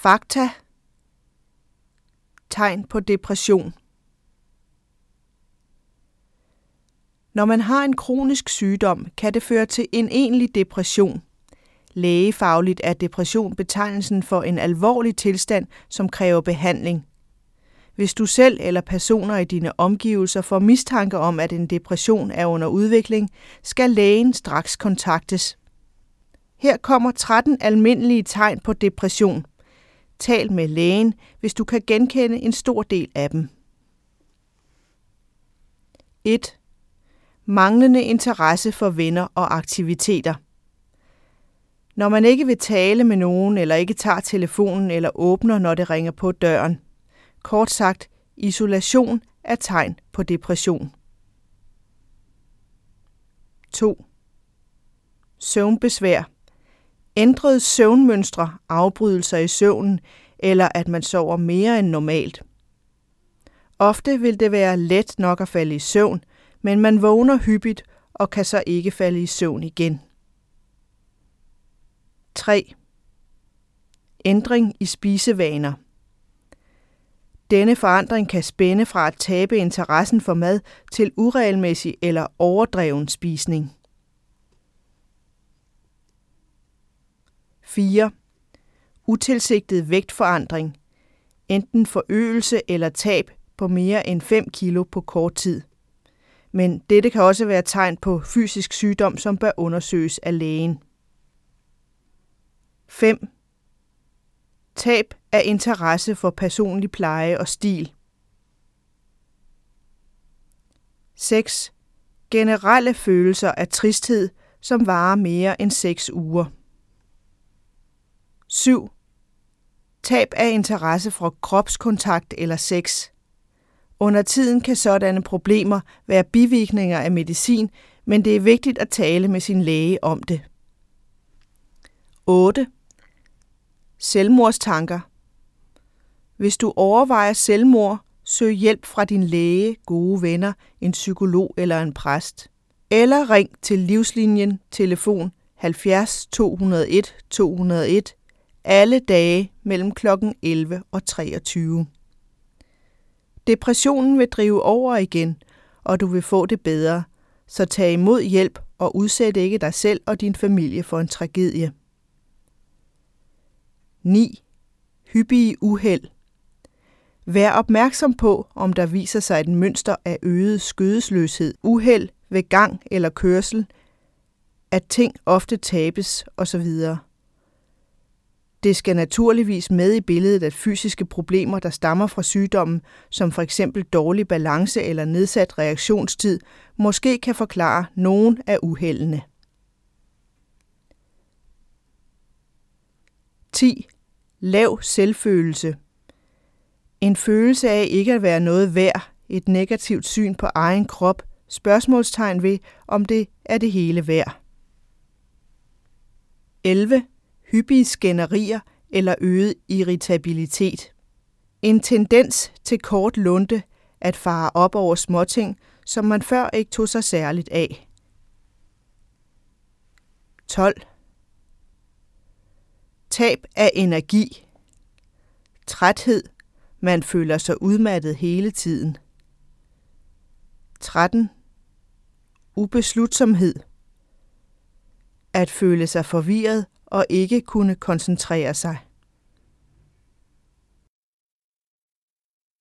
Fakta. Tegn på depression. Når man har en kronisk sygdom, kan det føre til en egentlig depression. Lægefagligt er depression betegnelsen for en alvorlig tilstand, som kræver behandling. Hvis du selv eller personer i dine omgivelser får mistanke om, at en depression er under udvikling, skal lægen straks kontaktes. Her kommer 13 almindelige tegn på depression. Tal med lægen, hvis du kan genkende en stor del af dem. 1. Manglende interesse for venner og aktiviteter. Når man ikke vil tale med nogen, eller ikke tager telefonen eller åbner, når det ringer på døren. Kort sagt, isolation er tegn på depression. 2. Søvnbesvær. Ændrede søvnmønstre, afbrydelser i søvnen, eller at man sover mere end normalt. Ofte vil det være let nok at falde i søvn, men man vågner hyppigt og kan så ikke falde i søvn igen. 3. Ændring i spisevaner. Denne forandring kan spænde fra at tabe interessen for mad til uregelmæssig eller overdreven spisning. 4. Utilsigtet vægtforandring. Enten forøgelse eller tab på mere end 5 kilo på kort tid. Men dette kan også være tegn på fysisk sygdom, som bør undersøges af lægen. 5. Tab af interesse for personlig pleje og stil. 6. Generelle følelser af tristhed, som varer mere end 6 uger. 7. Tab af interesse for kropskontakt eller sex. Under tiden kan sådanne problemer være bivirkninger af medicin, men det er vigtigt at tale med sin læge om det. 8. Selvmordstanker. Hvis du overvejer selvmord, søg hjælp fra din læge, gode venner, en psykolog eller en præst. Eller ring til Livslinjen, telefon 70 201 201, alle dage mellem kl. 11 og 23. Depressionen vil drive over igen, og du vil få det bedre, så tag imod hjælp og udsæt ikke dig selv og din familie for en tragedie. 9. Hyppige uheld. Vær opmærksom på, om der viser sig et mønster af øget skødesløshed, uheld ved gang eller kørsel, at ting ofte tabes osv. Det skal naturligvis med i billedet, at fysiske problemer, der stammer fra sygdommen, som for eksempel dårlig balance eller nedsat reaktionstid, måske kan forklare nogen af uheldene. 10. Lav selvfølelse. En følelse af ikke at være noget værd, et negativt syn på egen krop, spørgsmålstegn ved, om det er det hele værd. 11. Hyppige skænderier eller øget irritabilitet. En tendens til kort lunte at fare op over småting, som man før ikke tog sig særligt af. 12. Tab af energi. Træthed. Man føler sig udmattet hele tiden. 13. Ubeslutsomhed. At føle sig forvirret og ikke kunne koncentrere sig.